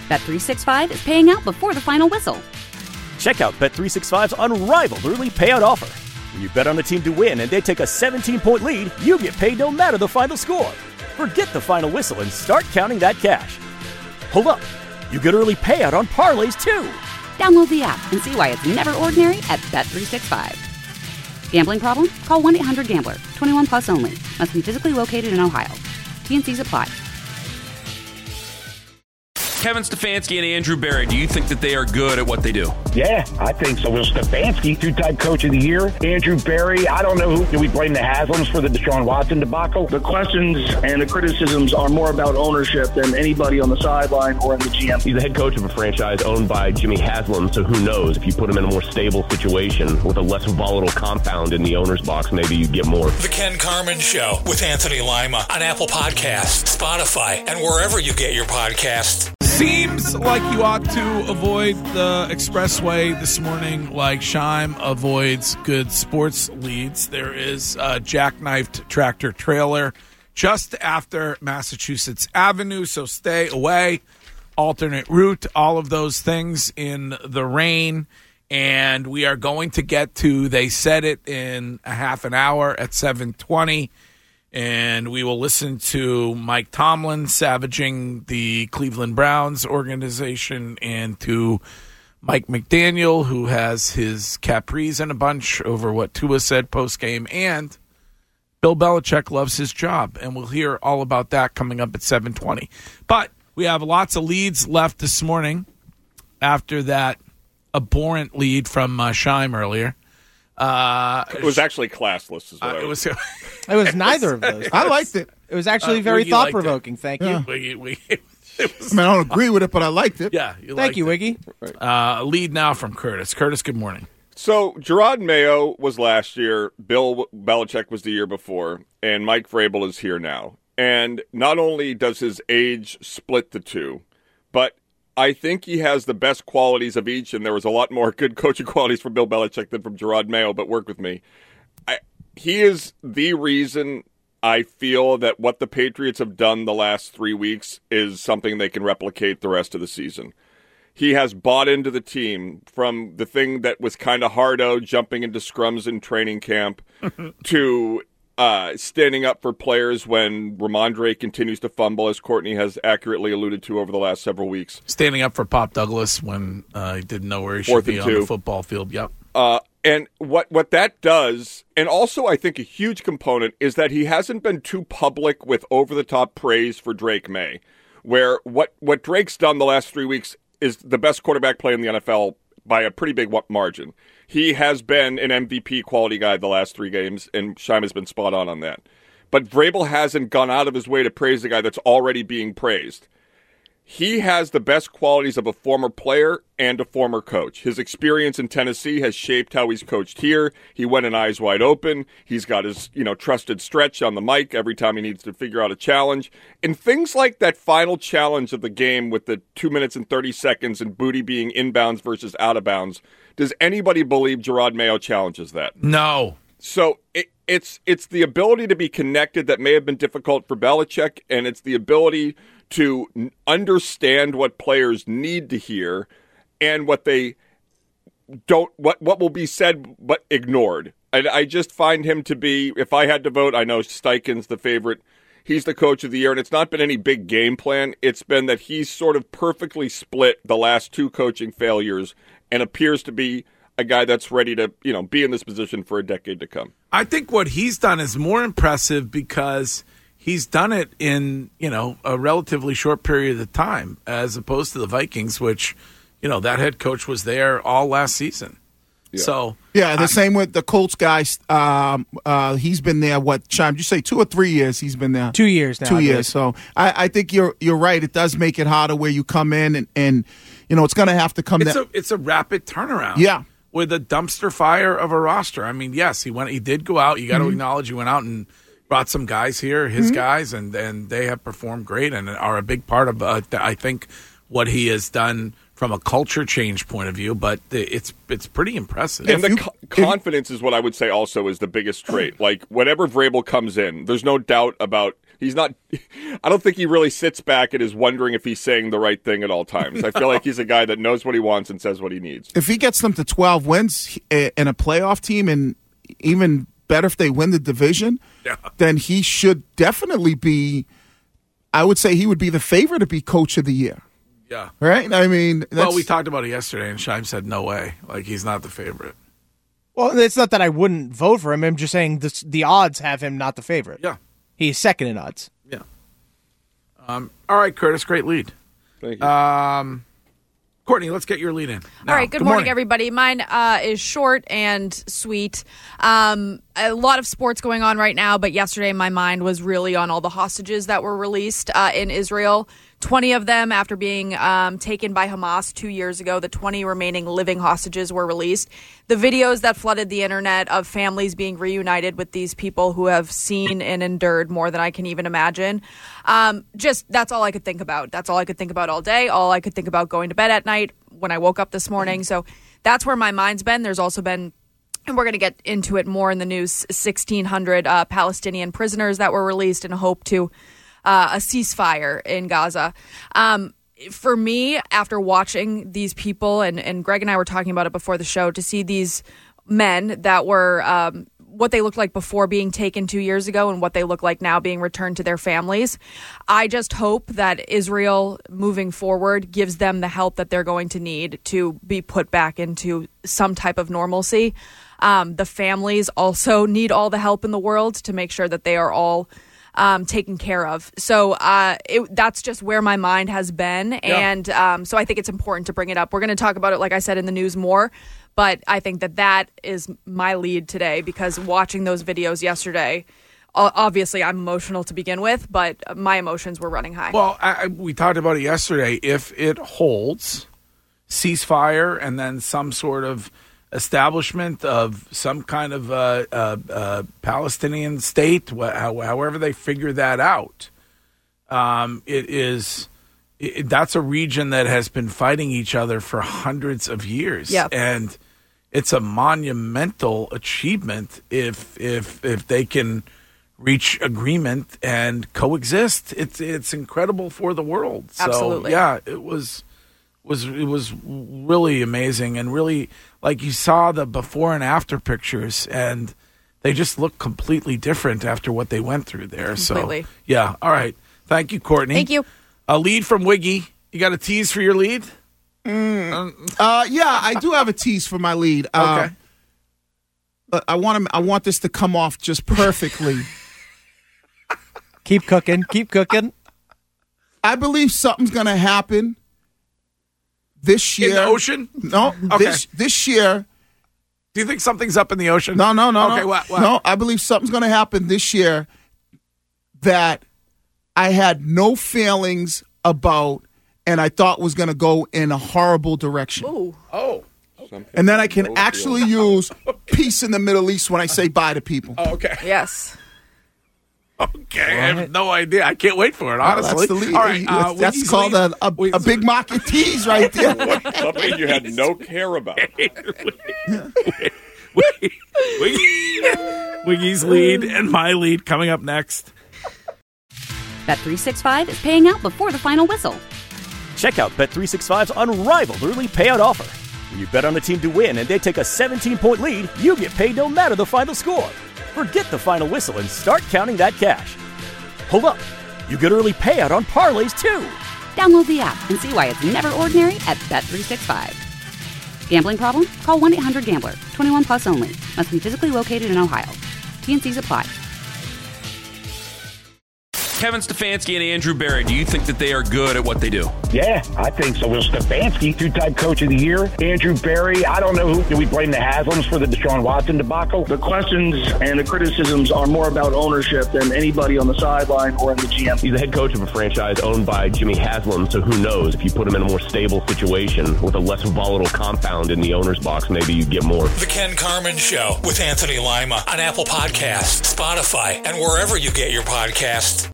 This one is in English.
Bet365 is paying out before the final whistle. Check out Bet365's unrivaled early payout offer. When you bet on a team to win and they take a 17-point lead, you get paid no matter the final score. Forget the final whistle and start counting that cash. Hold up. You get early payout on parlays, too. Download the app and see why it's never ordinary at Bet365. Gambling problem? Call 1-800-GAMBLER. 21 plus only. Must be physically located in Ohio. T&Cs apply. Kevin Stefanski and Andrew Berry, do you think that they are good at what they do? Yeah, I think so. Well, Stefanski, two-time coach of the year. Andrew Berry, I don't know who. Do we blame the Haslams for the Deshaun Watson debacle? The questions and the criticisms are more about ownership than anybody on the sideline or in the GM. He's the head coach of a franchise owned by Jimmy Haslam, so who knows? If you put him in a more stable situation with a less volatile compound in the owner's box, maybe you get more. The Ken Carman Show with Anthony Lima on Apple Podcasts, Spotify, and wherever you get your podcasts. Seems like you ought to avoid the expressway this morning like Scheim avoids good sports leads. There is a jackknifed tractor trailer just after Massachusetts Avenue, so stay away. Alternate route, all of those things in the rain. And we are going to get to, they said it in a half an hour at 7:20. And we will listen to Mike Tomlin savaging the Cleveland Browns organization and to Mike McDaniel, who has his capris in a bunch over what Tua said postgame. And Bill Belichick loves his job. And we'll hear all about that coming up at 7:20. But we have lots of leads left this morning after that abhorrent lead from Scheim earlier. It was actually classless. Is what it was. It was neither of those. I liked it. It was actually very thought-provoking. Thank you. I don't agree with it, but I liked it. Yeah. Thank you, Wiggy. Lead now from Curtis. Curtis, good morning. So Gerard Mayo was last year, Bill Belichick was the year before, and Mike Vrabel is here now. And not only does his age split the two, but I think he has the best qualities of each, and there was a lot more good coaching qualities from Bill Belichick than from Gerard Mayo, but work with me. He is the reason I feel that what the Patriots have done the last 3 weeks is something they can replicate the rest of the season. He has bought into the team from the thing that was kind of hardo, jumping into scrums in training camp, to standing up for players when Ramondre continues to fumble, as Courtney has accurately alluded to over the last several weeks. Standing up for Pop Douglas when he didn't know where he should be on the football field. Yep. And what that does, and also I think a huge component, is that he hasn't been too public with over-the-top praise for Drake May, where what Drake's done the last 3 weeks is the best quarterback play in the NFL by a pretty big margin. He has been an MVP quality guy the last 3 games, and Scheim has been spot on that. But Vrabel hasn't gone out of his way to praise the guy that's already being praised. He has the best qualities of a former player and a former coach. His experience in Tennessee has shaped how he's coached here. He went in eyes wide open. He's got his, trusted stretch on the mic every time he needs to figure out a challenge. And things like that final challenge of the game with the 2 minutes and 30 seconds and Booty being inbounds versus out of bounds. Does anybody believe Gerard Mayo challenges that? No. So it's the ability to be connected that may have been difficult for Belichick, and it's the ability to understand what players need to hear and what they don't, what will be said but ignored. I just find him to be, if I had to vote, I know Steichen's the favorite. He's the coach of the year, and it's not been any big game plan. It's been that he's sort of perfectly split the last 2 coaching failures and appears to be a guy that's ready to, be in this position for a decade to come. I think what he's done is more impressive because he's done it in, a relatively short period of time, as opposed to the Vikings, which, that head coach was there all last season. Yeah. So the same with the Colts guys. He's been there. Scheim? Did you say 2 or 3 years? He's been there 2 years now. 2 years. So I think you're right. It does make it harder where you come in and it's going to have to come. It's a rapid turnaround. Yeah. With a dumpster fire of a roster. I mean, yes, he did go out. You got to acknowledge he went out and brought some guys here, his guys, and they have performed great and are a big part of, I think, what he has done from a culture change point of view, but it's pretty impressive. And the confidence is what I would say also is the biggest trait. Like, whenever Vrabel comes in, there's no doubt about he's not – I don't think he really sits back and is wondering if he's saying the right thing at all times. I feel like he's a guy that knows what he wants and says what he needs. If he gets them to 12 wins in a playoff team, and even better if they win the division, then he should definitely be – I would say he would be the favorite to be coach of the year. Yeah. Right? I mean, well, we talked about it yesterday, and Scheim said no way. Like, he's not the favorite. Well, it's not that I wouldn't vote for him. I'm just saying the odds have him not the favorite. Yeah. He's second in odds. Yeah. All right, Curtis, great lead. Thank you. Courtney, let's get your lead in. Now. All right, good morning, everybody. Mine is short and sweet. A lot of sports going on right now, but yesterday my mind was really on all the hostages that were released in Israel. 20 of them after being taken by Hamas 2 years ago. The 20 remaining living hostages were released. The videos that flooded the internet of families being reunited with these people who have seen and endured more than I can even imagine. That's all I could think about. That's all I could think about all day. All I could think about going to bed at night when I woke up this morning. So that's where my mind's been. There's also been, and we're going to get into it more in the news, 1,600 Palestinian prisoners that were released in a hope to a ceasefire in Gaza. For me, after watching these people, and Greg and I were talking about it before the show, to see these men that were what they looked like before being taken 2 years ago and what they look like now being returned to their families, I just hope that Israel moving forward gives them the help that they're going to need to be put back into some type of normalcy. The families also need all the help in the world to make sure that they are all taken care of. So that's just where my mind has been. Yeah. And so I think it's important to bring it up. We're going to talk about it, like I said, in the news more. But I think that is my lead today, because watching those videos yesterday, obviously I'm emotional to begin with, but my emotions were running high. Well, we talked about it yesterday. If it holds, ceasefire and then some sort of establishment of some kind of Palestinian state, however they figure that out, that's a region that has been fighting each other for hundreds of years. Yep. And it's a monumental achievement if they can reach agreement and coexist. It's incredible for the world. Absolutely. So yeah, it was really amazing, and really, like, you saw the before and after pictures, and they just look completely different after what they went through there. Completely. So yeah. All right. Thank you, Courtney. Thank you. A lead from Wiggy. You got a tease for your lead? Yeah, I do have a tease for my lead. Okay. I want this to come off just perfectly. Keep cooking. Keep cooking. I believe something's going to happen this year. In the ocean? No. Okay. This year. Do you think something's up in the ocean? No. Okay, no. What? No, I believe something's going to happen this year that I had no feelings about, and I thought was going to go in a horrible direction. Ooh. Oh. And then I can actually use peace in the Middle East when I say bye to people. Oh, okay. Yes. Okay, I have no idea. I can't wait for it, honestly. That's the lead. All right, that's called a big market tease right there. Something you had no care about. Wiggy's lead and my lead coming up next. Bet365 is paying out before the final whistle. Check out Bet365's unrivaled early payout offer. When you bet on a team to win and they take a 17-point lead, you get paid no matter the final score. Forget the final whistle and start counting that cash. Hold up. You get early payout on parlays, too. Download the app and see why it's never ordinary at Bet365. Gambling problem? Call 1-800-GAMBLER. 21 plus only. Must be physically located in Ohio. T&Cs apply. Kevin Stefanski and Andrew Berry, do you think that they are good at what they do? Yeah, I think so. Will Stefanski, two-time coach of the year. Andrew Berry, I don't know who. Do we blame the Haslams for the Deshaun Watson debacle? The questions and the criticisms are more about ownership than anybody on the sideline or in the GM. He's the head coach of a franchise owned by Jimmy Haslam, so who knows? If you put him in a more stable situation with a less volatile compound in the owner's box, maybe you get more. The Ken Carman Show with Anthony Lima on Apple Podcasts, Spotify, and wherever you get your podcasts.